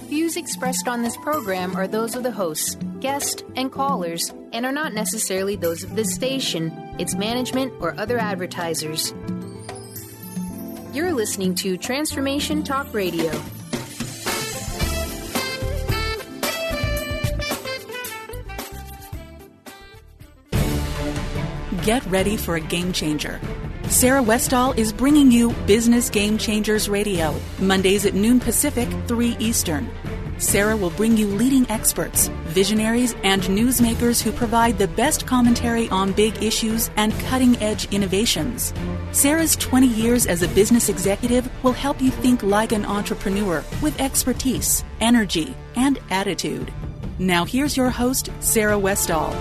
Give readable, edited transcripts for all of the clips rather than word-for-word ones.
Views expressed on this program are those of the hosts, guests, and callers, and are not necessarily those of this station, its management, or other advertisers. You're listening to Transformation Talk Radio. Get ready for a game changer. Sarah Westall is bringing you Business Game Changers Radio, Mondays at noon Pacific, 3 Eastern. Sarah will bring you leading experts, visionaries, and newsmakers who provide the best commentary on big issues and cutting-edge innovations. Sarah's 20 years as a business executive will help you think like an entrepreneur with expertise, energy, and attitude. Now here's your host, Sarah Westall.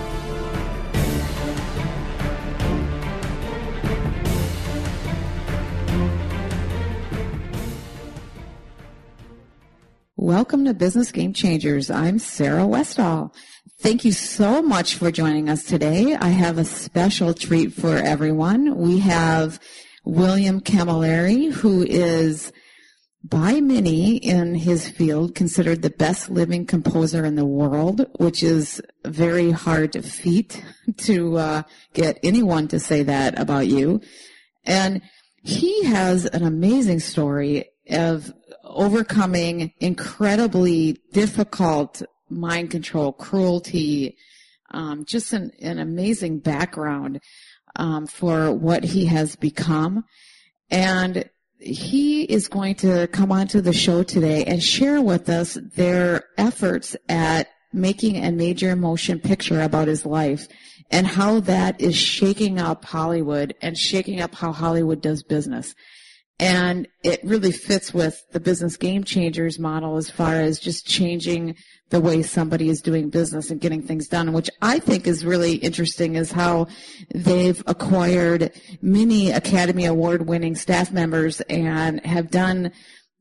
Welcome to Business Game Changers. I'm Sarah Westall. Thank you so much for joining us today. I have a special treat for everyone. We have William Camilleri, who is by many in his field considered the best living composer in the world, which is a very hard feat to get anyone to say that about you. And he has an amazing story of overcoming incredibly difficult mind control, cruelty, just an amazing background for what he has become. And he is going to come onto the show today and share with us their efforts at making a major motion picture about his life and how that is shaking up Hollywood and shaking up how Hollywood does business. And it really fits with the Business Game Changers model as far as just changing the way somebody is doing business and getting things done, which I think is really interesting is how they've acquired many Academy Award-winning staff members and have gone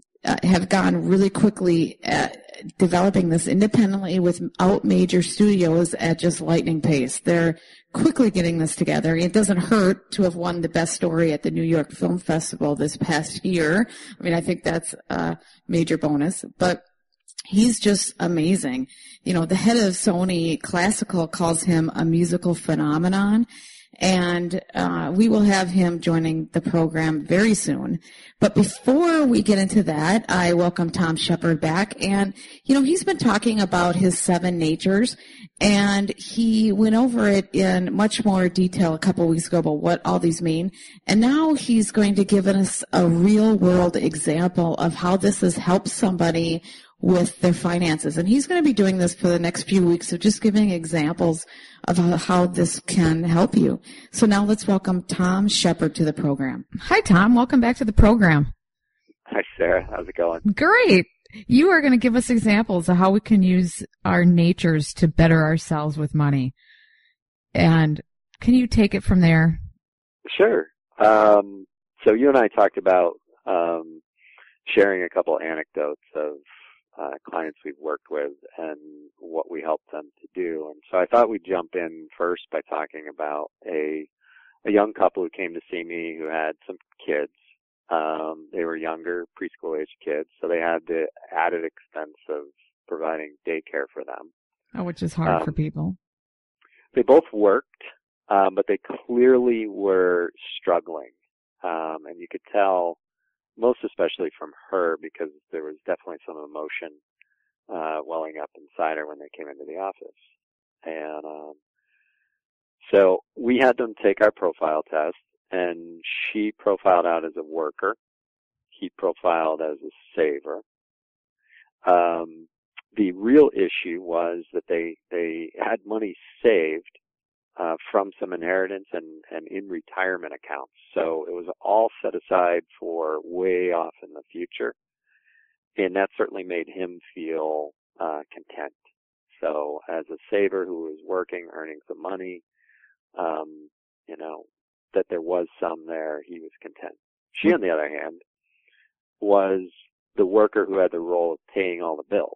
really quickly at developing this independently without major studios at just lightning pace. They're quickly getting this together. It doesn't hurt to have won the best story at the New York Film Festival this past year. I mean, I think that's a major bonus, but he's just amazing. You know, the head of Sony Classical calls him a musical phenomenon. And we will have him joining the program very soon. But before we get into that, I welcome Tom Shepard back. And, you know, he's been talking about his 7 natures, and he went over it in much more detail a couple of weeks ago about what all these mean. And now he's going to give us a real-world example of how this has helped somebody with their finances. And he's going to be doing this for the next few weeks of just giving examples of how this can help you. So now let's welcome Tom Shepard to the program. Hi, Tom. Welcome back to the program. Hi, Sarah. How's it going? Great. You are going to give us examples of how we can use our natures to better ourselves with money. And can you take it from there? Sure. So you and I talked about sharing a couple anecdotes of clients we've worked with and what we help them to do. And so I thought we'd jump in first by talking about a young couple who came to see me who had some kids. They were younger, preschool-age kids, so they had the added expense of providing daycare for them. Oh, which is hard for people. They both worked, but they clearly were struggling. And you could tell, most especially from her, because there was definitely some emotion welling up inside her when they came into the office. And so we had them take our profile test, and she profiled out as a worker. He profiled as a saver. The real issue was that they had money saved from some inheritance and in retirement accounts. So it was all set aside for way off in the future. And that certainly made him feel content. So as a saver who was working, earning some money, you know, that there was some there, he was content. She, on the other hand, was the worker who had the role of paying all the bills.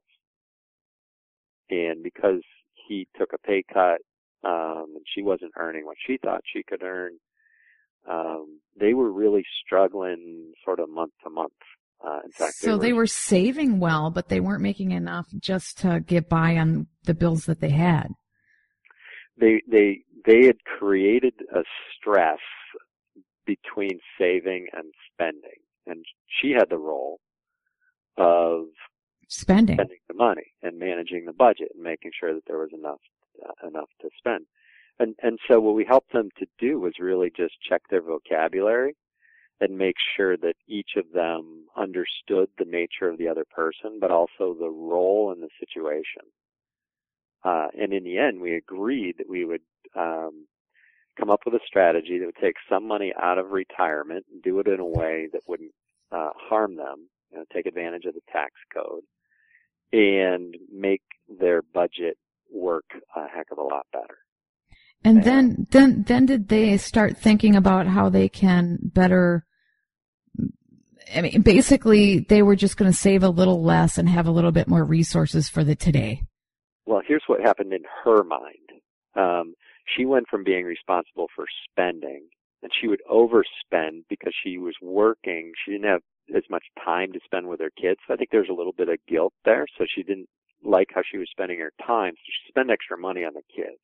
And because he took a pay cut, and she wasn't earning what she thought she could earn, they were really struggling sort of month to month. In fact, so they were saving well, but they weren't making enough just to get by on the bills that they had. They had created a stress between saving and spending, and she had the role of spending the money and managing the budget and making sure that there was enough to spend. And so what we helped them to do was really just check their vocabulary and make sure that each of them understood the nature of the other person, but also the role in the situation. And in the end, we agreed that we would come up with a strategy that would take some money out of retirement and do it in a way that wouldn't harm them, take advantage of the tax code, and make their budget work a heck of a lot better. And then did they start thinking about how they can better, I mean, basically they were just going to save a little less and have a little bit more resources for the today. Well, here's what happened in her mind. She went from being responsible for spending, and she would overspend because she was working. She didn't have as much time to spend with her kids. I think there's a little bit of guilt there, so she didn't like how she was spending her time, so she spent extra money on the kids.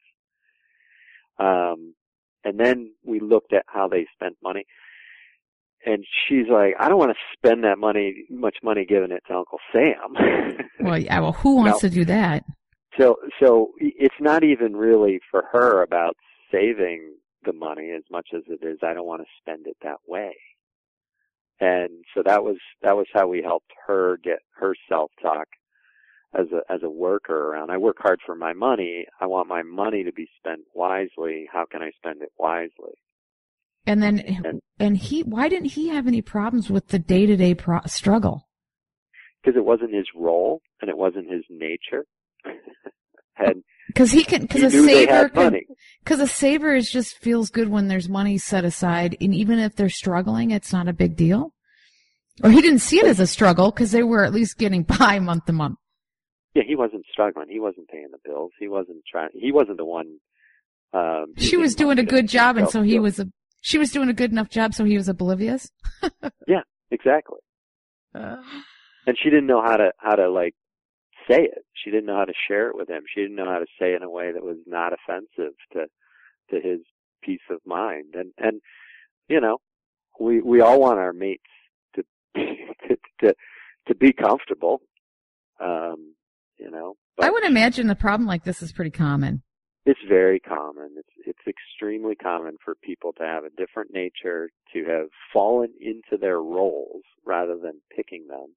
And then we looked at how they spent money, and she's like, I don't want to spend that much money giving it to Uncle Sam. Well, yeah, well, who wants to do that? So it's not even really for her about saving the money as much as it is, I don't want to spend it that way. And so that was how we helped her get her self-talk as a worker around. I work hard for my money. I want my money to be spent wisely. How can I spend it wisely? And then, why didn't he have any problems with the day-to-day struggle? Because it wasn't his role and it wasn't his nature. Because a saver just feels good when there's money set aside, and even if they're struggling, it's not a big deal. Or he didn't see it as a struggle because they were at least getting by month to month. Yeah, he wasn't struggling. He wasn't paying the bills. He wasn't the one. She was doing a good job, and so she was doing a good enough job, so he was oblivious. Yeah, exactly. And she didn't know how to like say it. She didn't know how to share it with him. She didn't know how to say it in a way that was not offensive to his peace of mind. And we all want our mates to be comfortable. But I would imagine a problem like this is pretty common. It's very common. It's extremely common for people to have a different nature, to have fallen into their roles rather than picking them.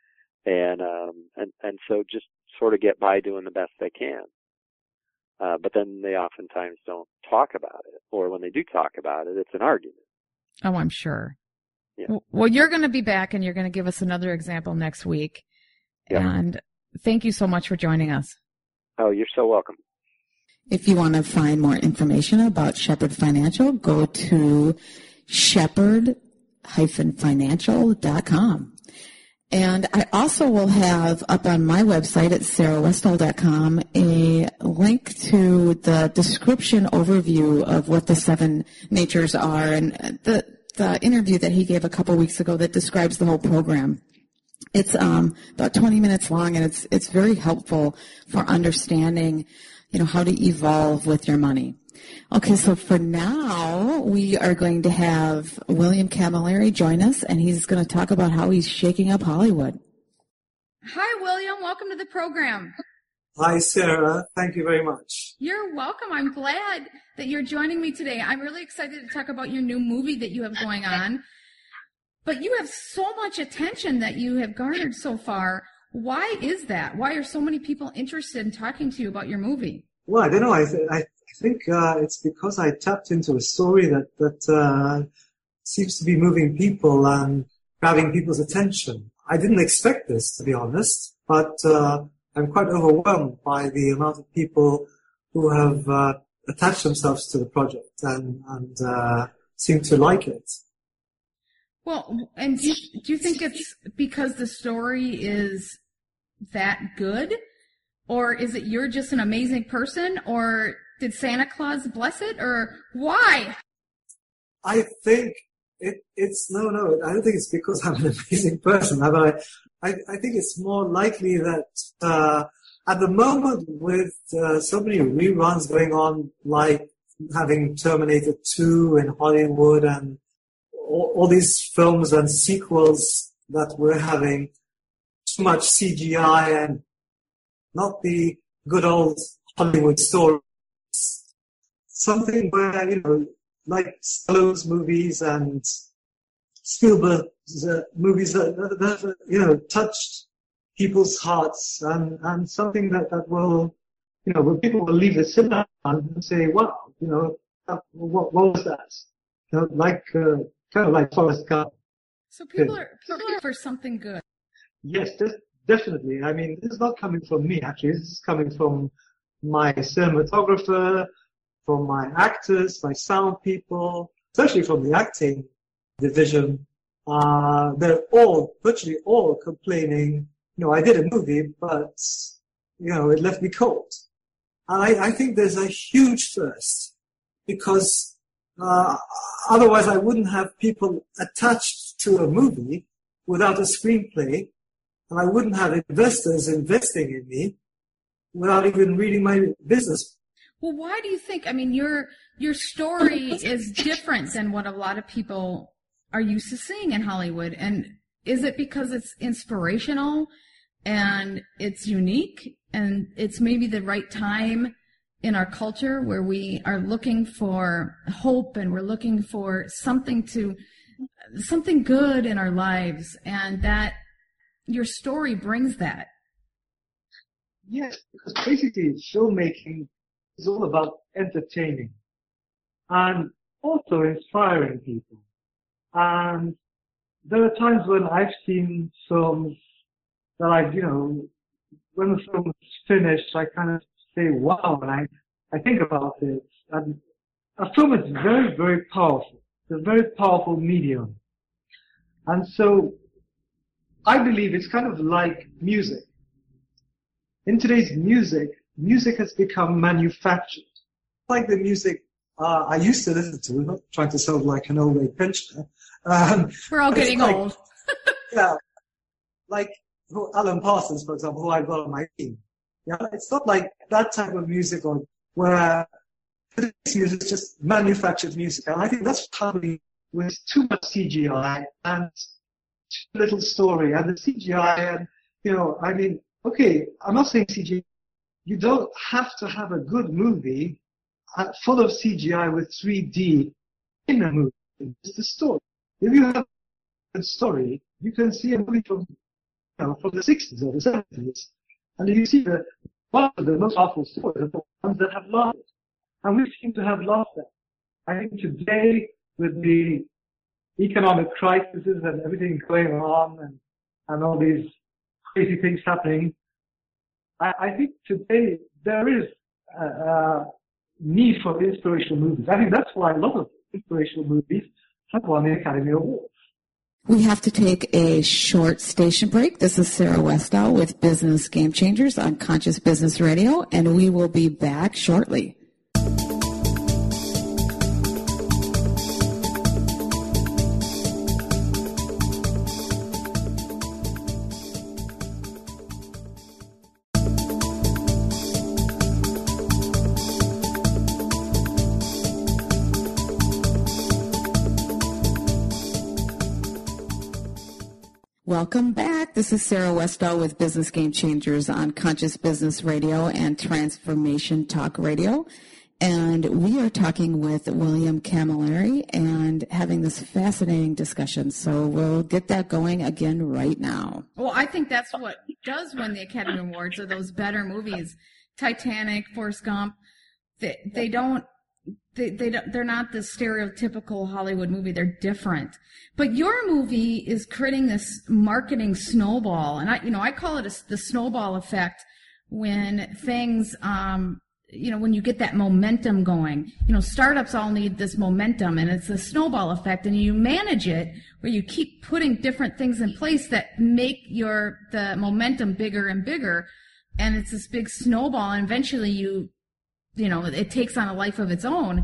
And so just sort of get by doing the best they can. But then they oftentimes don't talk about it, or when they do talk about it, it's an argument. Oh, I'm sure. Yeah. Well, you're going to be back and you're going to give us another example next week. Yeah. And thank you so much for joining us. Oh, you're so welcome. If you want to find more information about Shepherd Financial, go to shepherd-financial.com. And I also will have up on my website at sarahwestall.com a link to the description overview of what the 7 natures are, and the interview that he gave a couple weeks ago that describes the whole program. It's about 20 minutes long, and it's very helpful for understanding, how to evolve with your money. Okay, so for now, we are going to have William Camilleri join us, and he's going to talk about how he's shaking up Hollywood. Hi, William. Welcome to the program. Hi, Sarah. Thank you very much. You're welcome. I'm glad that you're joining me today. I'm really excited to talk about your new movie that you have going on. But you have so much attention that you have garnered so far. Why is that? Why are so many people interested in talking to you about your movie? Well, I don't know. I think it's because I tapped into a story that seems to be moving people and grabbing people's attention. I didn't expect this, to be honest, but I'm quite overwhelmed by the amount of people who have attached themselves to the project and seem to like it. Well, and do you think it's because the story is that good? Or is it you're just an amazing person? Or did Santa Claus bless it? Or why? I think It's no. I don't think it's because I'm an amazing person. I think it's more likely that at the moment with so many reruns going on, like having Terminator 2 in Hollywood and all these films and sequels that we're having, too much CGI and not the good old Hollywood stories. Something where, like Stallone's movies and Spielberg's movies that touched people's hearts and something that will, where people will leave the cinema and say, wow, what was that? Kind of like Forrest Gump. So people are for something good. Yes, definitely. I mean, this is not coming from me, actually. This is coming from my cinematographer, from my actors, my sound people, especially from the acting division. They're virtually all complaining, I did a movie, but, it left me cold. And I think there's a huge thirst because otherwise I wouldn't have people attached to a movie without a screenplay, and I wouldn't have investors investing in me without even reading my business. Well, why do you think? I mean, your story is different than what a lot of people are used to seeing in Hollywood. And is it because it's inspirational and it's unique and it's maybe the right time in our culture where we are looking for hope and we're looking for something good in our lives, and that your story brings that? Yes, because basically filmmaking is all about entertaining and also inspiring people. And there are times when I've seen films that when the film is finished, I kind of say, wow, and I think about it. And a film is very, very powerful. It's a very powerful medium. And so I believe it's kind of like music. In today's music has become manufactured. Like the music I used to listen to, not trying to sound like an old age pensioner. We're all getting old. Yeah. Like Alan Parsons, for example, who I've got on my team. Yeah, it's not like that type of music where today's music is just manufactured music. And I think that's probably with too much CGI and too little story. And the CGI and, okay, I'm not saying CGI. You don't have to have a good movie full of CGI with 3D in a movie. It's the story. If you have a good story, you can see a movie from the 60s or the 70s, and you see one of the most powerful stories are the ones that have lasted. And we seem to have lost that. I think today, with the economic crises and everything going on and all these crazy things happening, I think today there is a need for inspirational movies. I think that's why a lot of inspirational movies have won the Academy Awards. We have to take a short station break. This is Sarah Westall with Business Game Changers on Conscious Business Radio, and we will be back shortly. Welcome back. This is Sarah Westall with Business Game Changers on Conscious Business Radio and Transformation Talk Radio. And we are talking with William Camilleri and having this fascinating discussion. So we'll get that going again right now. Well, I think that's what does win the Academy Awards, are those better movies. Titanic, Forrest Gump, they're not the stereotypical Hollywood movie. They're different. But your movie is creating this marketing snowball, and I call it the snowball effect when things, when you get that momentum going. Startups all need this momentum, and it's a snowball effect, and you manage it where you keep putting different things in place that make the momentum bigger and bigger, and it's this big snowball, and eventually it takes on a life of its own.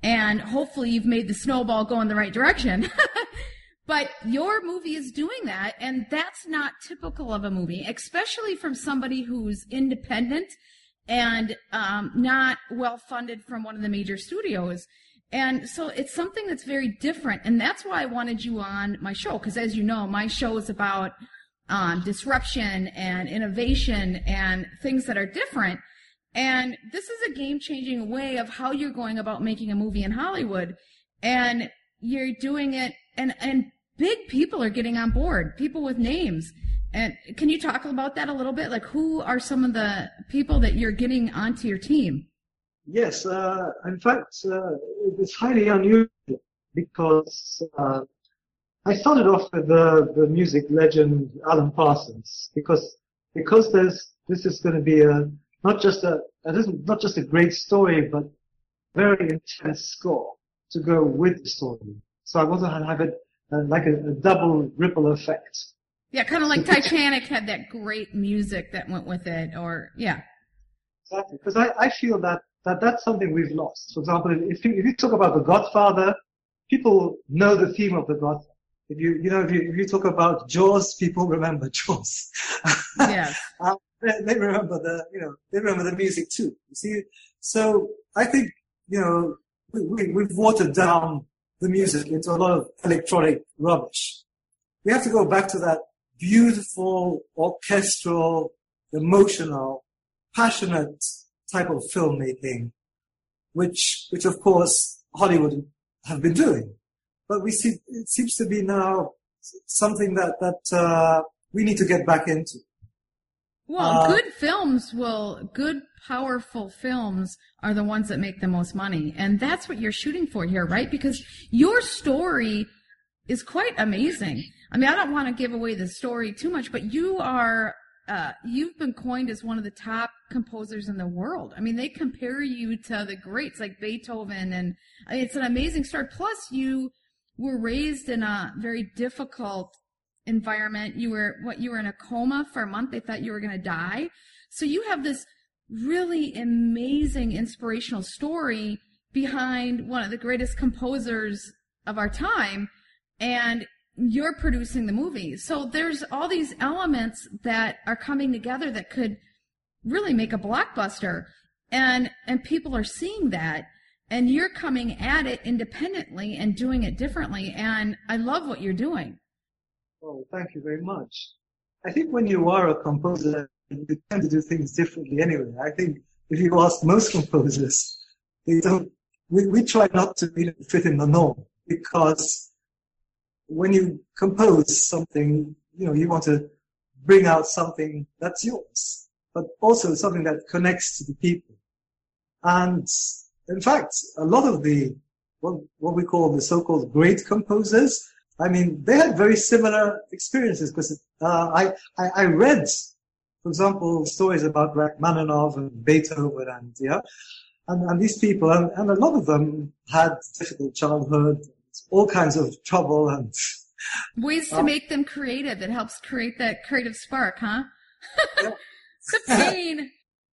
and hopefully you've made the snowball go in the right direction. But your movie is doing that, and that's not typical of a movie, especially from somebody who's independent and not well-funded from one of the major studios. And so it's something that's very different, and that's why I wanted you on my show, because as you know, my show is about disruption and innovation and things that are different. And this is a game-changing way of how you're going about making a movie in Hollywood. And you're doing it, and big people are getting on board, people with names. And can you talk about that a little bit? Like, who are some of the people that you're getting onto your team? Yes, in fact, it's highly unusual because I started off with the music legend Alan Parsons because this is going to be not just a great story, but very intense score to go with the story. So I want to have it like a double ripple effect. Yeah, kind of like Titanic had that great music that went with it, or yeah. Exactly, because I feel that's something we've lost. For example, if you talk about The Godfather, people know the theme of The Godfather. If you talk about Jaws, people remember Jaws. Yes. They remember the music too. You see, so I think we've watered down the music into a lot of electronic rubbish. We have to go back to that beautiful, orchestral, emotional, passionate type of filmmaking, which of course Hollywood have been doing. But it seems to be now something that we need to get back into. Well, good powerful films are the ones that make the most money. And that's what you're shooting for here, right? Because your story is quite amazing. I mean, I don't want to give away the story too much, but you've been coined as one of the top composers in the world. I mean, they compare you to the greats like Beethoven, and I mean, it's an amazing story. Plus, you were raised in a very difficult environment. You were in a coma for a month. They thought you were going to die. So you have this really amazing inspirational story behind one of the greatest composers of our time, and you're producing the movie. So there's all these elements that are coming together that could really make a blockbuster, and people are seeing that, and you're coming at it independently and doing it differently, and I love what you're doing. Oh, thank you very much. I think when you are a composer, you tend to do things differently anyway. I think if you ask most composers, they don't. We try not to fit in the norm, because when you compose something, you want to bring out something that's yours, but also something that connects to the people. And in fact, a lot of what we call the so-called great composers, I mean, they had very similar experiences, because I read, for example, stories about Rachmaninoff and Beethoven and these people, and a lot of them had difficult childhood, all kinds of trouble and ways to make them creative. It helps create that creative spark, huh? Yeah. The pain.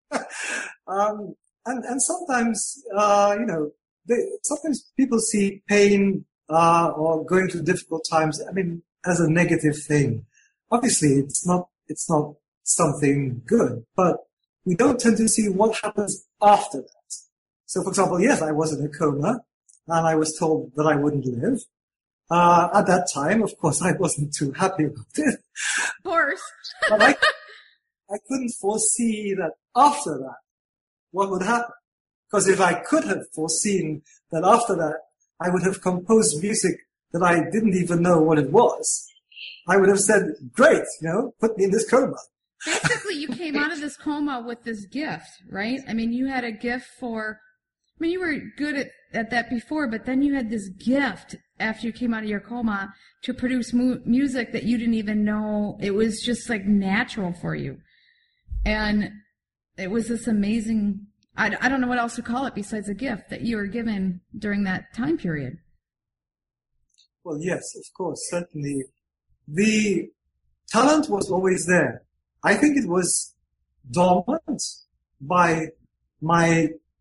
And sometimes, sometimes people see pain or going through difficult times, I mean, as a negative thing. Obviously, it's not something good, but we don't tend to see what happens after that. So, for example, yes, I was in a coma, and I was told that I wouldn't live. At that time, of course, I wasn't too happy about it. Of course. But I couldn't foresee that after that, what would happen. Because if I could have foreseen that after that, I would have composed music that I didn't even know what it was, I would have said, great, put me in this coma. Basically, you came out of this coma with this gift, right? I mean, you had a gift you were good at that before, but then you had this gift after you came out of your coma to produce music that you didn't even know. It was just like natural for you. And it was this amazing, I don't know what else to call it besides a gift that you were given during that time period. Well, yes, of course, certainly. The talent was always there. I think it was dormant by my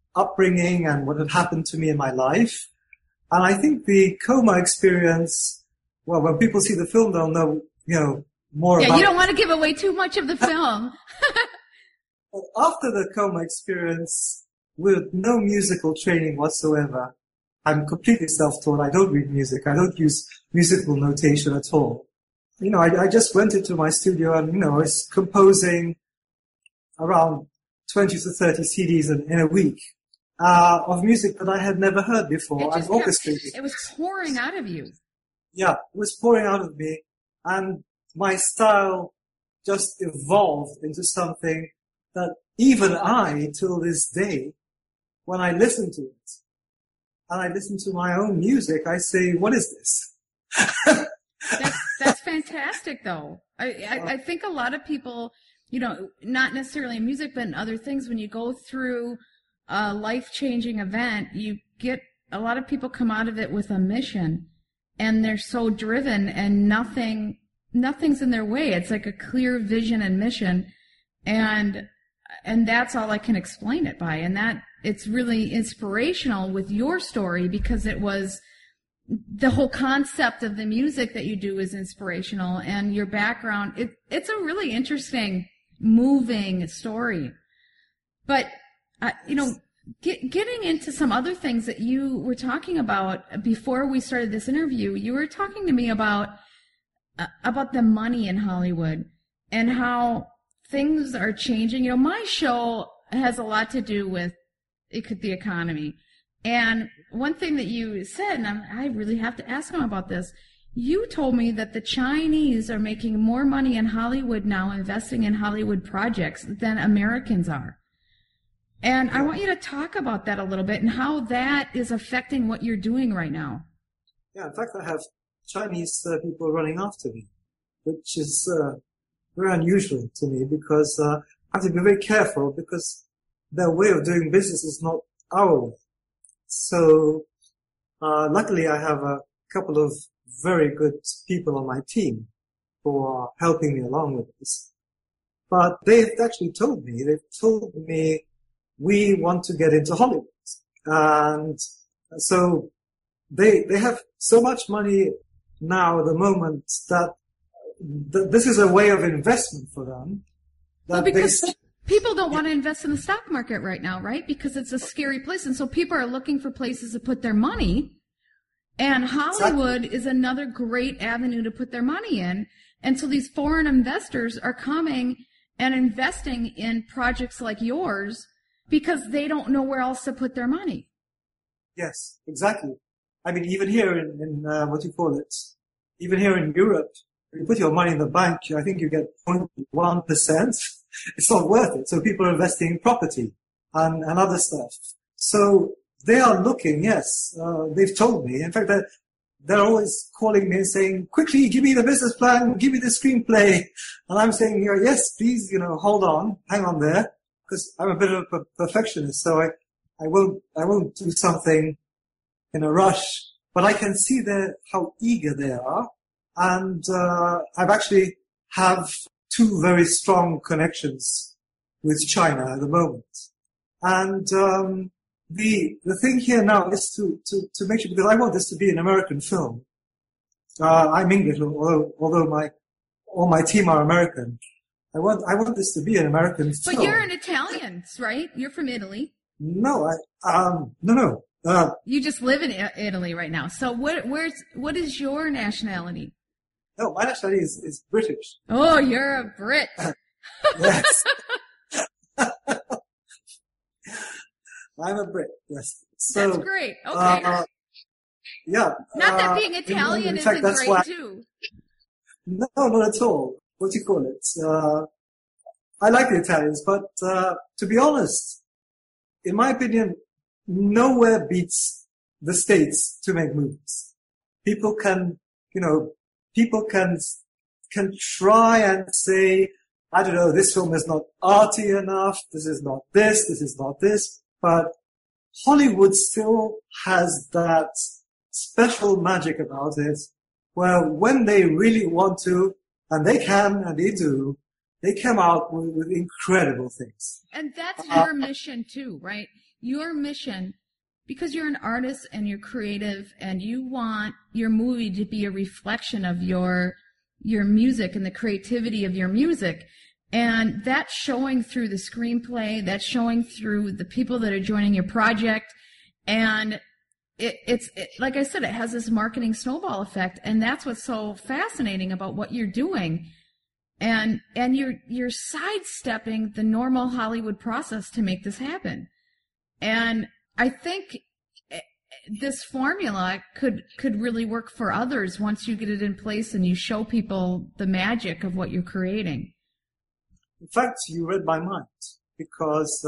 upbringing and what had happened to me in my life. And I think the coma experience, well, when people see the film, they'll know, more about. Yeah, you don't want to give away too much of the film. But after the coma experience, with no musical training whatsoever, I'm completely self-taught. I don't read music. I don't use musical notation at all. I just went into my studio and, I was composing around 20 to 30 CDs in a week of music that I had never heard before. I've orchestrated. It was pouring out of you. Yeah, it was pouring out of me. And my style just evolved into something that even I, till this day, when I listen to it, and I listen to my own music, I say, what is this? That's fantastic, though. I think a lot of people, not necessarily in music, but in other things, when you go through a life-changing event, a lot of people come out of it with a mission, and they're so driven, and nothing's in their way. It's like a clear vision and mission, and that's all I can explain it by. And that it's really inspirational with your story, because it was the whole concept of the music that you do is inspirational, and your background, it's a really interesting, moving story. But, getting into some other things that you were talking about before we started this interview, you were talking to me about the money in Hollywood and how things are changing. My show has a lot to do with the economy. And one thing that you said, and I really have to ask him about this, you told me that the Chinese are making more money in Hollywood now, investing in Hollywood projects, than Americans are. And I want you to talk about that a little bit and how that is affecting what you're doing right now. Yeah, in fact, I have Chinese people running after me, which is very unusual to me, because I have to be very careful, because their way of doing business is not our way. So, luckily I have a couple of very good people on my team who are helping me along with this. But they've actually told me, we want to get into Hollywood. And so they have so much money now at the moment that this is a way of investment for them. Well, because people don't want to invest in the stock market right now, right? Because it's a scary place. And so people are looking for places to put their money. And Hollywood is another great avenue to put their money in. And so these foreign investors are coming and investing in projects like yours because they don't know where else to put their money. Yes, exactly. I mean, even here in what do you call it? Even here in Europe, if you put your money in the bank, I think you get 0.1%. It's not worth it. So people are investing in property and other stuff. So they are looking, yes, they've told me. In fact, they're always calling me and saying, quickly, give me the business plan, give me the screenplay. And I'm saying, yes, please, hold on, hang on there, because I'm a bit of a perfectionist. So I won't do something in a rush, but I can see how eager they are. And, I've actually have two very strong connections with China at the moment. And, the thing here now is to make sure, because I want this to be an American film. I'm English, although all my team are American. I want this to be an American film. But you're an Italian, right? You're from Italy. No, no. You just live in Italy right now. So what is your nationality? No, my nationality is British. Oh, you're a Brit. Yes. I'm a Brit, yes. So, that's great. Okay. Yeah. Not that being Italian isn't great, too. No, not at all. What do you call it? I like the Italians, but to be honest, in my opinion, nowhere beats the States to make movies. People can try and say, I don't know, this film is not arty enough, this is not this, but Hollywood still has that special magic about it, where when they really want to, and they can, and they do, they come out with incredible things. And that's your mission too, right? your mission, because you're an artist and you're creative and you want your movie to be a reflection of your music and the creativity of your music. And that's showing through the screenplay, that's showing through the people that are joining your project. And it's like I said, it has this marketing snowball effect. And that's what's so fascinating about what you're doing. And you're sidestepping the normal Hollywood process to make this happen. And I think this formula could really work for others once you get it in place and you show people the magic of what you're creating. In fact, you read my mind, because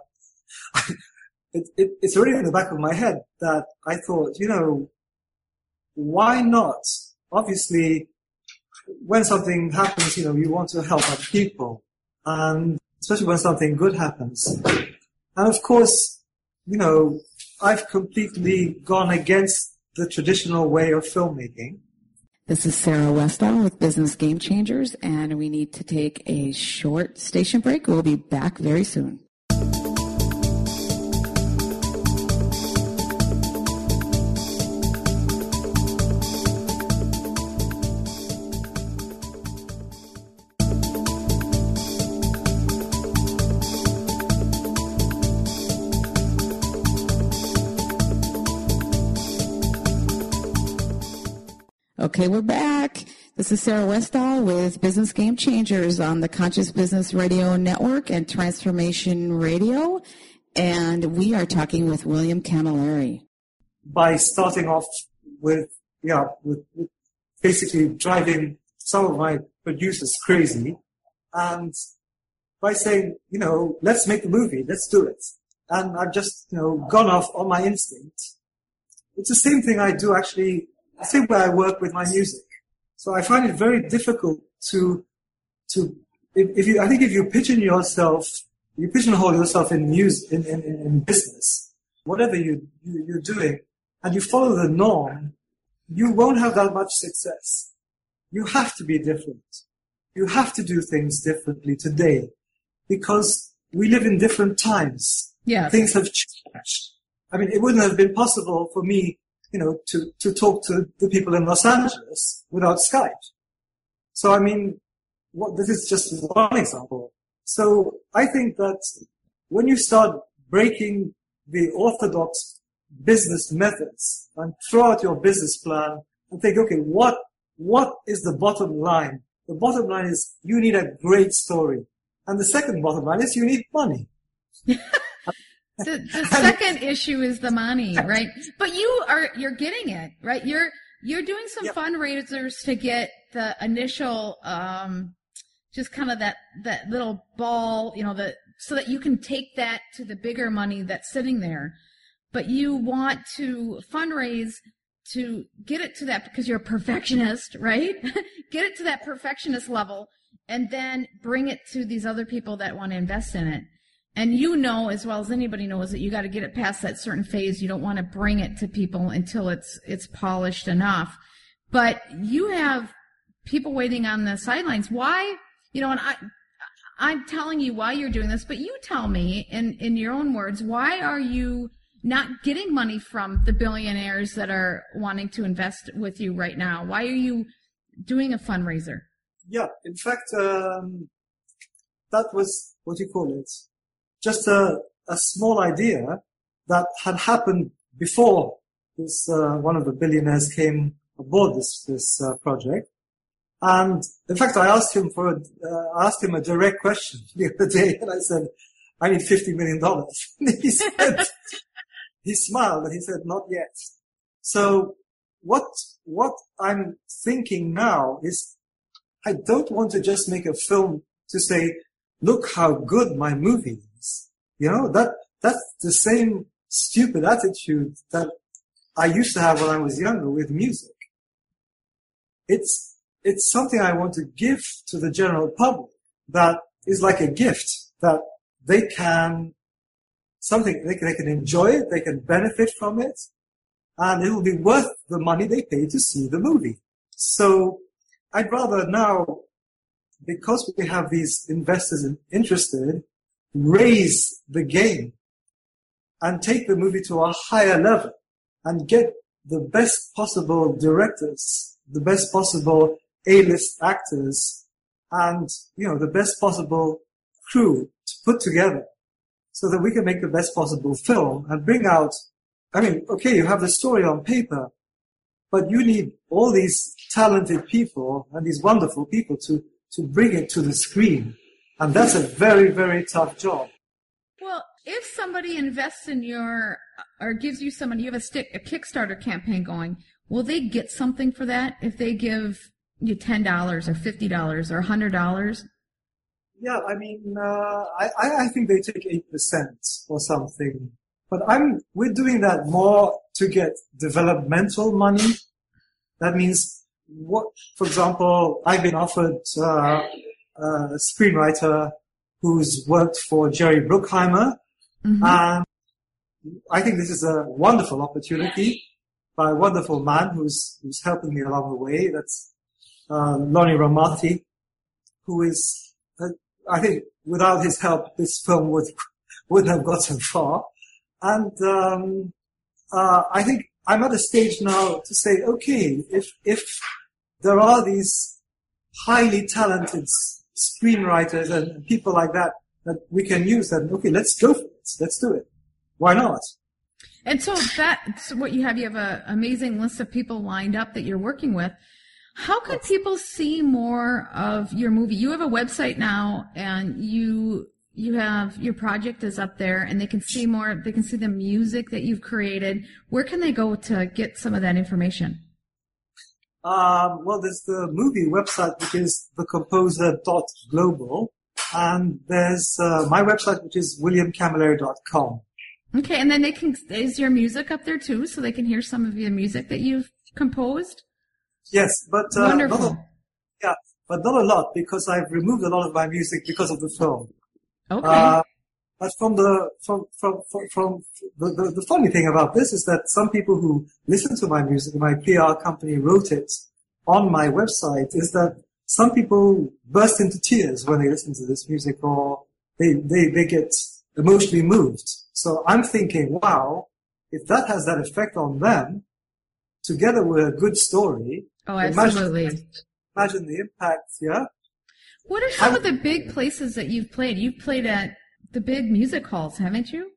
it's already in the back of my head that I thought, why not? Obviously, when something happens, you want to help other people, and especially when something good happens. And of course, I've completely gone against the traditional way of filmmaking. This is Sarah Westall with Business Game Changers, and we need to take a short station break. We'll be back very soon. Okay, we're back. This is Sarah Westall with Business Game Changers on the Conscious Business Radio Network and Transformation Radio, and we are talking with William Camilleri. By starting off with basically driving some of my producers crazy, and by saying, let's make the movie, let's do it. And I've just, gone off on my instinct. It's the same thing I do actually. The same way I work with my music. So I find it very difficult if you pigeonhole yourself in music, in business, whatever you're doing, and you follow the norm, you won't have that much success. You have to be different. You have to do things differently today, because we live in different times. Yeah. Things have changed. I mean, it wouldn't have been possible for me to talk to the people in Los Angeles without Skype. So, I mean, this is just one example. So I think that when you start breaking the orthodox business methods and throw out your business plan and think, okay, what is the bottom line? The bottom line is you need a great story. And the second bottom line is you need money. The second issue is the money, right? But you're getting it, right? You're doing some fundraisers to get the initial, just kind of that little ball, so that you can take that to the bigger money that's sitting there. But you want to fundraise to get it to that, because you're a perfectionist, right? Get it to that perfectionist level and then bring it to these other people that want to invest in it. And as well as anybody knows, that you got to get it past that certain phase. You don't want to bring it to people until it's polished enough. But you have people waiting on the sidelines. Why? And I'm telling you why you're doing this, but you tell me in your own words, why are you not getting money from the billionaires that are wanting to invest with you right now? Why are you doing a fundraiser? Yeah, in fact, that was, what do you call it? Just a small idea that had happened before this one of the billionaires came aboard this project. And in fact, I asked him a direct question the other day, and I said, I need $50 million. And he said, he smiled and he said, not yet. So what I'm thinking now is, I don't want to just make a film to say, look how good my movie is. That's the same stupid attitude that I used to have when I was younger with music. It's something I want to give to the general public that is like a gift that they can enjoy it, they can benefit from it, and it will be worth the money they pay to see the movie. So I'd rather now, because we have these investors interested, raise the game and take the movie to a higher level and get the best possible directors, the best possible A-list actors, and, the best possible crew to put together so that we can make the best possible film and bring out, you have the story on paper, but you need all these talented people and these wonderful people to bring it to the screen. And that's a very, very tough job. Well, if somebody invests in or gives you some money, you have a Kickstarter campaign going, will they get something for that if they give you $10 or $50 or $100? Yeah, I think they take 8% or something. But we're doing that more to get developmental money. That means for example, I've been offered a screenwriter who's worked for Jerry Bruckheimer. Mm-hmm. And I think this is a wonderful opportunity by a wonderful man who's helping me along the way. That's Lonnie Ramati, who is, I think without his help, this film wouldn't have gotten far. And I think I'm at a stage now to say, okay, if there are these highly talented screenwriters and people like that we can use, then okay, let's go for it. Let's do it. Why not? And so that's what you have. You have an amazing list of people lined up that you're working with. How can people see more of your movie? You have a website now, and you have your project is up there, and they can see more. They can see the music that you've created. Where can they go to get some of that information? Well, there's the movie website, which is thecomposer.global, and there's my website, which is williamcamilleri.com. Okay, and then is your music up there too, so they can hear some of your music that you've composed? Yes, but wonderful. But not a lot, because I've removed a lot of my music because of the film. Okay. But from the funny thing about this is that some people who listen to my music, my PR company wrote it on my website, is that some people burst into tears when they listen to this music, or they get emotionally moved. So I'm thinking, wow, if that has that effect on them, together with a good story. Oh, absolutely. Imagine the impact, yeah? What are some of the big places that you've played? You've played at the big music halls, haven't you?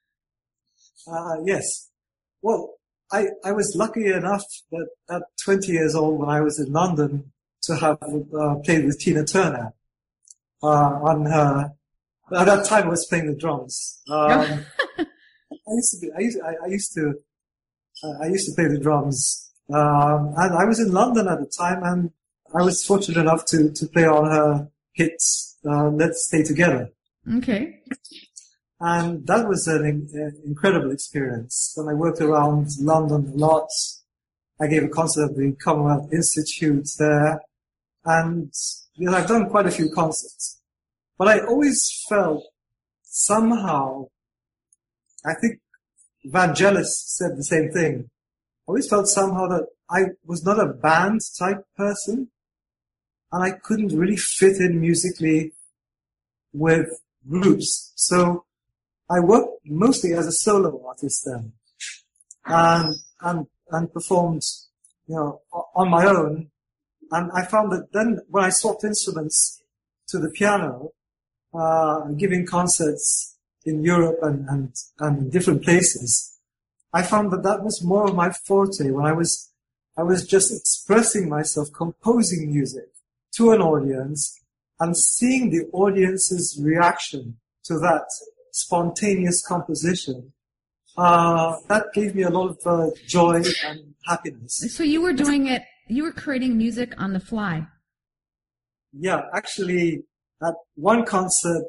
Yes. Well, I was lucky enough that at 20 years old, when I was in London, to have played with Tina Turner on her. At that time, I was playing the drums. I used to play the drums, and I was in London at the time, and I was fortunate enough to play on her hits, Let's Stay Together. Okay. And that was an incredible experience. And I worked around London a lot. I gave a concert at the Commonwealth Institute there. And, I've done quite a few concerts. But I always felt somehow, I think Vangelis said the same thing. I always felt somehow that I was not a band type person, and I couldn't really fit in musically with groups. So I worked mostly as a solo artist then, and performed, on my own. And I found that then when I swapped instruments to the piano, giving concerts in Europe and in different places, I found that was more of my forte, when I was just expressing myself, composing music to an audience and seeing the audience's reaction to that spontaneous composition. That gave me a lot of joy and happiness. So you were creating music on the fly. Yeah, actually, at one concert,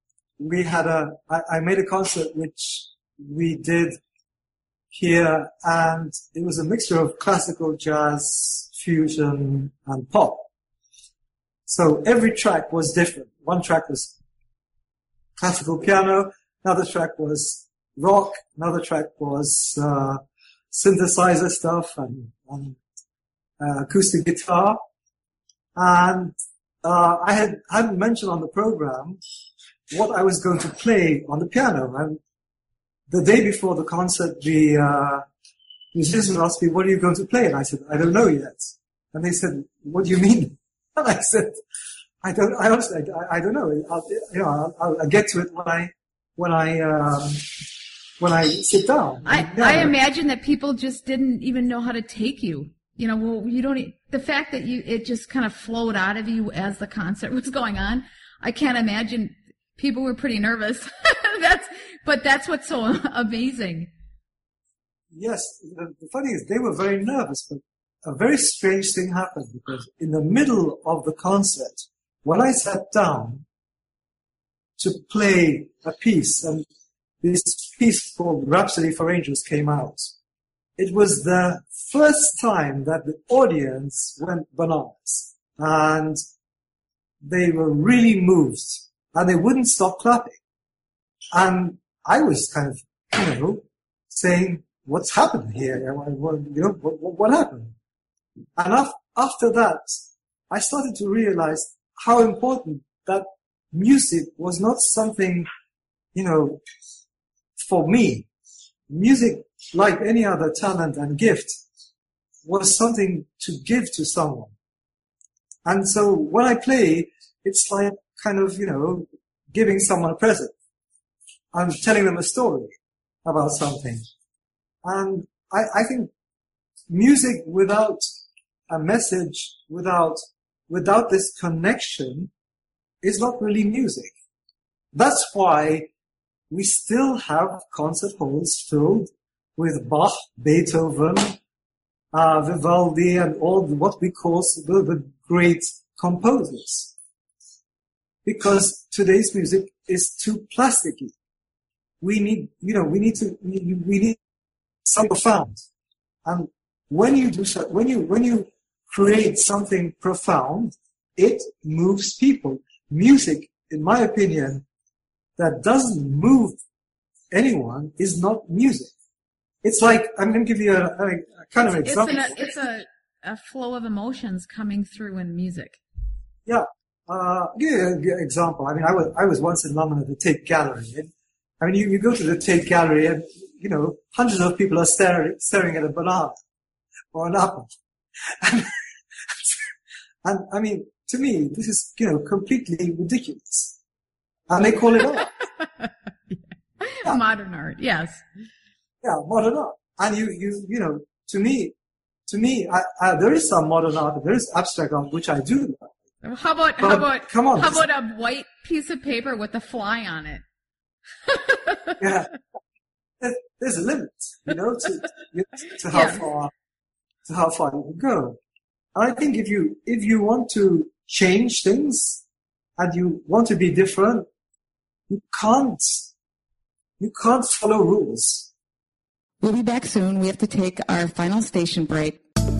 I made a concert which we did here, and it was a mixture of classical, jazz, fusion, and pop. So every track was different. One track was classical piano, another track was rock, another track was synthesizer stuff and acoustic guitar. And I hadn't mentioned on the program what I was going to play on the piano. And the day before the concert, the musicians asked me, "What are you going to play?" And I said, "I don't know yet." And they said, "What do you mean?" And I said, I honestly don't know. I'll get to it when I sit down. I imagine that people just didn't even know how to take you. You know, well, you don't. The fact that it just kind of flowed out of you as the concert was going on. I can't imagine. People were pretty nervous. But that's what's so amazing. Yes, the funny is they were very nervous, but a very strange thing happened, because in the middle of the concert, when I sat down to play a piece, and this piece called Rhapsody for Angels came out, it was the first time that the audience went bananas, and they were really moved, and they wouldn't stop clapping. And I was kind of, saying, "What's happened here? What happened?" And after that, I started to realize how important that music was not something, for me. Music, like any other talent and gift, was something to give to someone. And so when I play, it's like kind of, giving someone a present. I'm telling them a story about something. And I think music without a message, without this connection, is not really music. That's why we still have concert halls filled with Bach, Beethoven, Vivaldi, and all what we call the great composers. Because today's music is too plasticky. We need something profound. And when you create something profound, it moves people. Music, in my opinion, that doesn't move anyone is not music. It's like, I'm going to give you a kind of example. It's a flow of emotions coming through in music. Yeah. Give you an example. I mean, I was once in London at the Tate Gallery. And, you go to the Tate Gallery and, hundreds of people are staring at a banana or an apple. And I mean, to me, this is, completely ridiculous. And they call it art. Yeah. Modern art, yes. Yeah, modern art. And to me, there is some modern art, there is abstract art, which I do like. How about a white piece of paper with a fly on it? Yeah. There's a limit, to how far you can go. And I think if you want to change things and you want to be different, you can't follow rules. We'll be back soon. We have to take our final station break.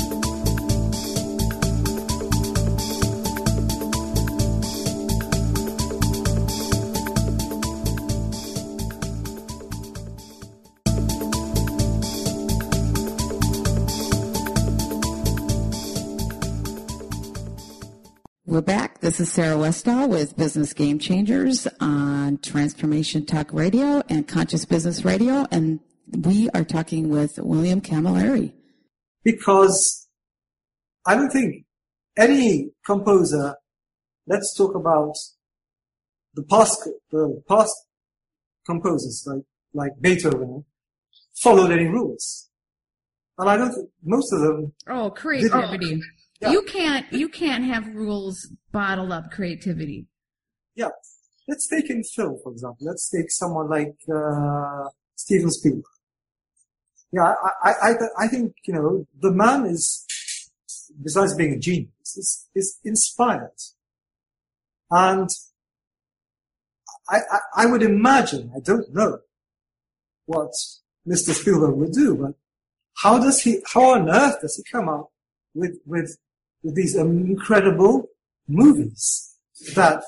We're back. This is Sarah Westall with Business Game Changers on Transformation Talk Radio and Conscious Business Radio, and we are talking with William Camilleri. Because I don't think any composer, let's talk about the past composers like Beethoven, followed any rules. And I don't think most of them. Oh, creativity. Yeah. You can't have rules bottle up creativity. Yeah. Let's take in film, for example. Let's take someone like Steven Spielberg. Yeah, I think, the man is, besides being a genius, is inspired. And I would imagine, I don't know what Mr. Spielberg would do, but how on earth does he come up with these incredible movies that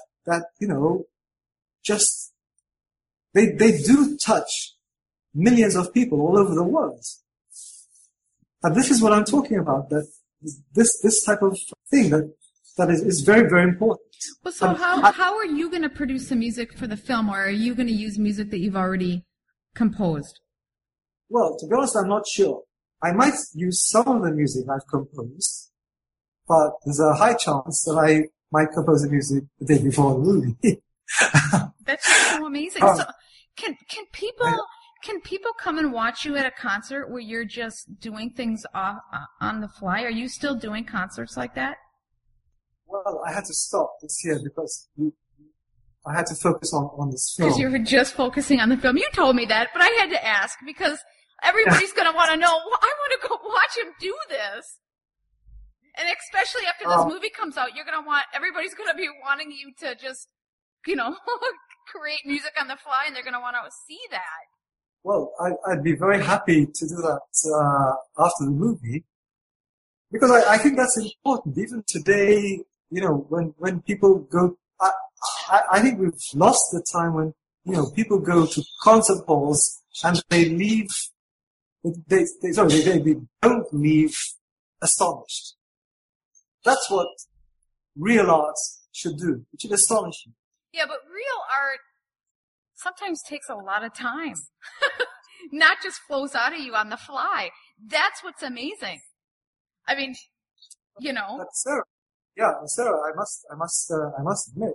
just, they do touch millions of people all over the world. And this is what I'm talking about, that this type of thing that is very, very important. Well, so how are you going to produce the music for the film, or are you going to use music that you've already composed? Well, to be honest, I'm not sure. I might use some of the music I've composed, but there's a high chance that I might compose the music the day before the movie. That's just so amazing. So can people come and watch you at a concert where you're just doing things on the fly? Are you still doing concerts like that? Well, I had to stop this year because I had to focus on this film. Because you were just focusing on the film. You told me that, but I had to ask because everybody's going to want to know, well, I want to go watch him do this. And especially after this movie comes out, everybody's going to be wanting you to just, create music on the fly, and they're going to want to see that. Well, I'd be very happy to do that after the movie, because I think that's important. Even today, when people go, I think we've lost the time when people go to concert halls and they leave. They don't leave astonished. That's what real art should do. It should astonish you. Yeah, but real art sometimes takes a lot of time. Not just flows out of you on the fly. That's what's amazing. I mean, But Sarah, I must admit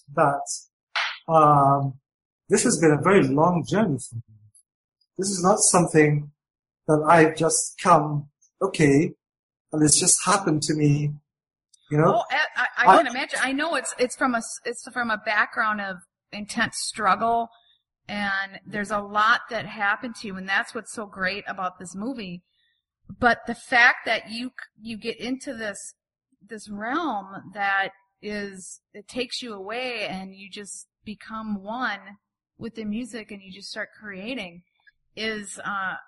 that this has been a very long journey for me. This is not something that I've just come, okay, and it's just happened to me. Oh, I can imagine. I know it's from a background of intense struggle, and there's a lot that happened to you, and that's what's so great about this movie. But the fact that you get into this realm that it takes you away, and you just become one with the music, and you just start creating, is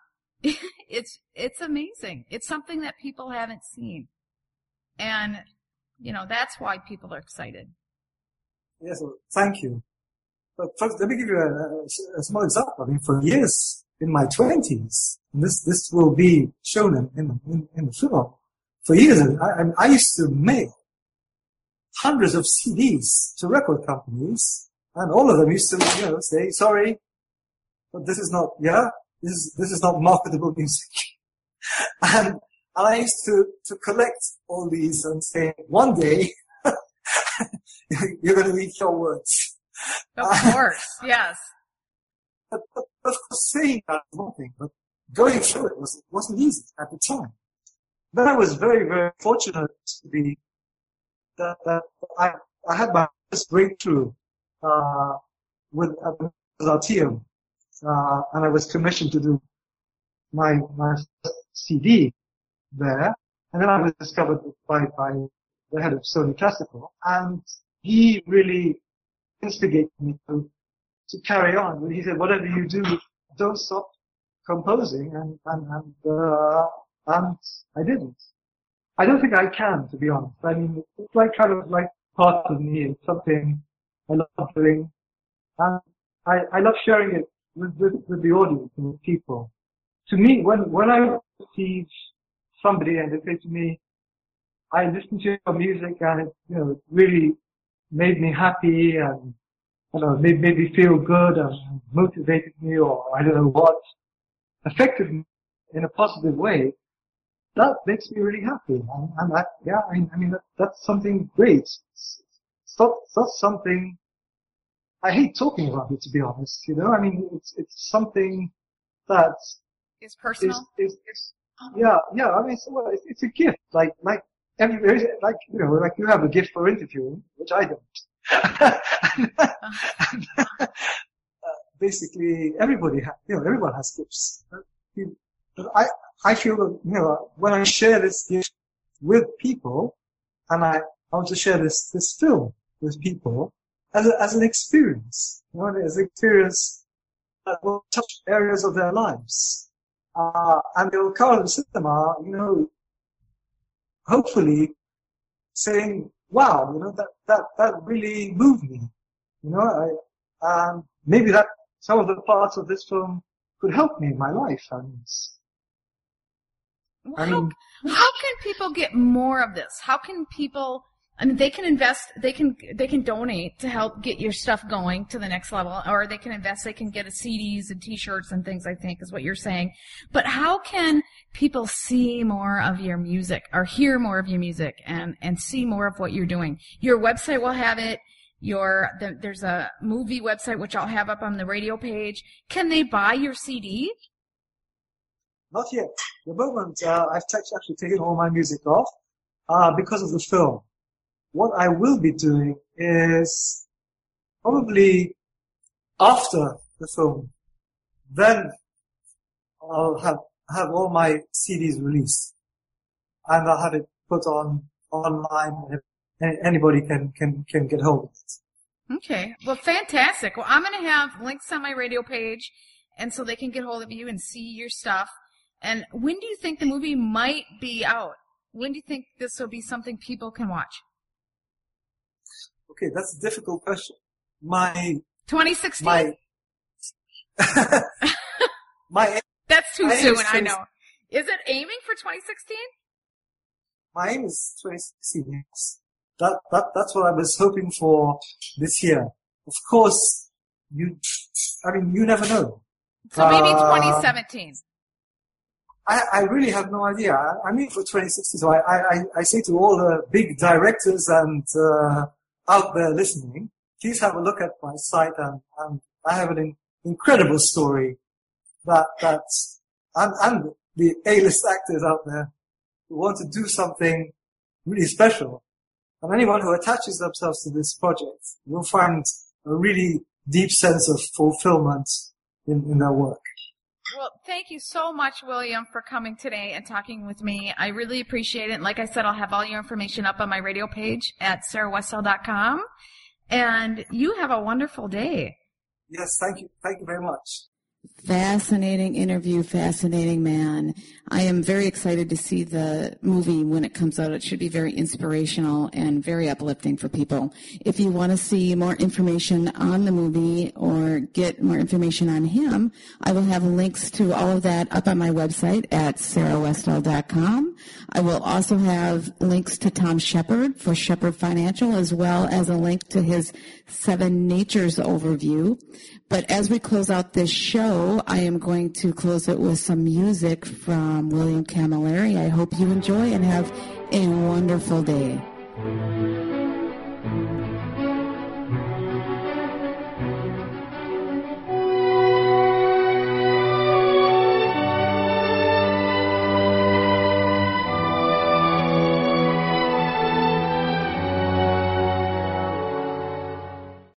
it's amazing. It's something that people haven't seen, and that's why people are excited. Yes, well, thank you. But first, let me give you a small example. I mean, for years in my 20s, and this will be shown in the film. For years, I used to mail hundreds of CDs to record companies, and all of them used to, say, sorry, but this is not marketable music. And I used to collect all these and say, one day, you're going to read your words. Of course, yes. But of course, saying that is one thing, but going through it wasn't easy at the time. Then I was very, very fortunate to be that I had my first breakthrough with Artium, and I was commissioned to do my CD there, and then I was discovered by the head of Sony Classical, and he really instigated me to carry on. And he said, whatever you do, don't stop composing, and I didn't. I don't think I can, to be honest. I mean, it's kind of like part of me. It's something I love doing, and I love sharing it with the audience and with people. To me, when I receive somebody and they say to me, I listened to your music and it really made me happy and made me feel good and motivated me, or I don't know what, affected me in a positive way, that makes me really happy. And that, I mean that's something great. It's not something, I hate talking about it, to be honest, I mean, it's something that is personal. Yeah, I mean, it's a gift, like you have a gift for interviewing, which I don't. Basically, everyone has gifts. But I feel that, when I share this gift with people, and I want to share this film with people as an experience, as an experience that will touch areas of their lives. And they will come to the cinema, hopefully saying, wow, that really moved me. Maybe that some of the parts of this film could help me in my life. How can people get more of this? How can people I mean, they can invest, they can donate to help get your stuff going to the next level, or they can invest, they can get CDs and t-shirts and things, I think is what you're saying. But how can people see more of your music or hear more of your music and see more of what you're doing? Your website will have it. There's a movie website which I'll have up on the radio page. Can they buy your CD? Not yet. At the moment, I've actually taken all my music off because of the film. What I will be doing is probably after the film, then I'll have all my CDs released, and I'll have it put online, and anybody can get hold of it. Okay, well, fantastic. Well, I'm going to have links on my radio page, and so they can get hold of you and see your stuff. And when do you think the movie might be out? When do you think this will be something people can watch? Okay, that's a difficult question. 2016? That's too soon, I know. Is it aiming for 2016? My aim is 2016, yes. That's what I was hoping for this year. Of course, you never know. So maybe 2017. I really have no idea. I mean for 2016, so I say to all the big directors and out there listening, please have a look at my site, and I have an incredible story that and the A-list actors out there who want to do something really special. And anyone who attaches themselves to this project will find a really deep sense of fulfillment in their work. Well, thank you so much, William, for coming today and talking with me. I really appreciate it. And like I said, I'll have all your information up on my radio page at sarahwestall.com. And you have a wonderful day. Yes, thank you. Thank you very much. Fascinating interview, fascinating man. I am very excited to see the movie when it comes out. It should be very inspirational and very uplifting for people. If you want to see more information on the movie or get more information on him, I will have links to all of that up on my website at sarahwestall.com. I will also have links to Tom Shepard for Shepard Financial, as well as a link to his 7 Natures overview. But as we close out this show, I am going to close it with some music from William Camilleri. I hope you enjoy and have a wonderful day.